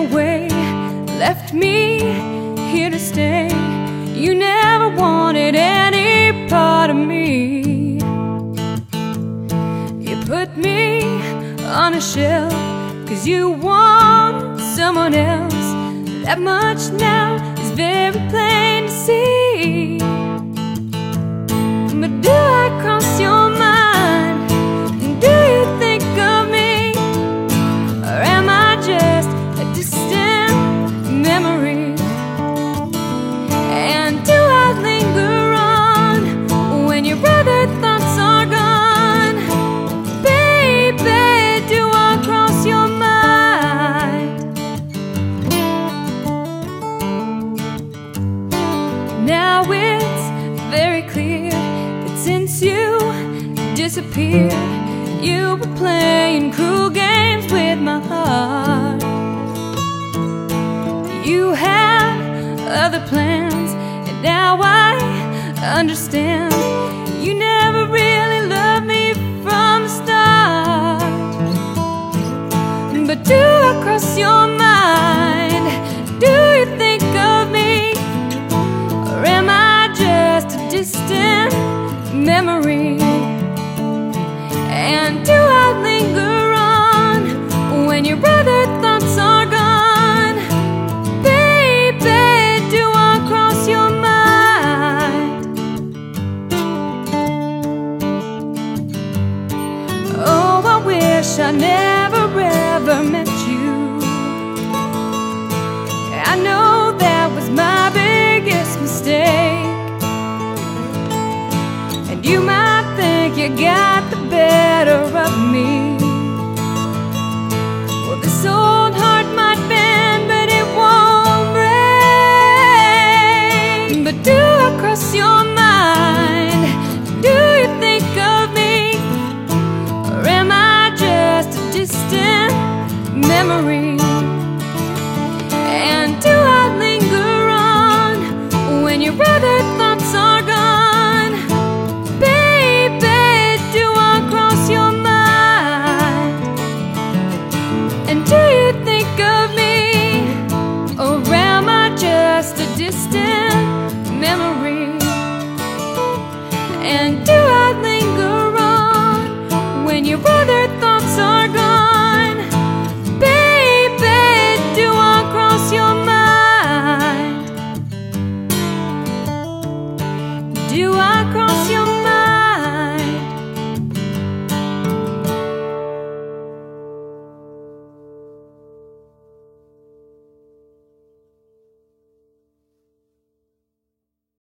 away, left me here to stay. You never wanted any part of me. You put me on a shelf 'cause you want someone else. That much now is very plain to see. But do I cross your mind? Do you think of me? Or am I just a distant memory? And do I linger on when your other thoughts are gone? Baby, do I cross your mind? Now it's very clear that since you disappeared, you were playing cruel games with my heart. You had other plans, and now I understand. You never really loved me from the start. But do I cross your mind? Do you think of me? Or am I just a distant memory? And do I linger on when your other thoughts are gone? Baby, do I cross your mind? Oh, I wish I never ever met you. I know that was my biggest mistake. And you might think you got the better of me. Well, this old heart might bend, but it won't break. But do I cross your mind? Do you think of me? Or am I just a distant memory? And do I linger on when your other thoughts are gone? Baby, do I cross your mind? And do you think of me? Or am I just a distant memory? And do I linger on when your other thoughts are gone? Baby, do I cross your mind? Do I cross your mind?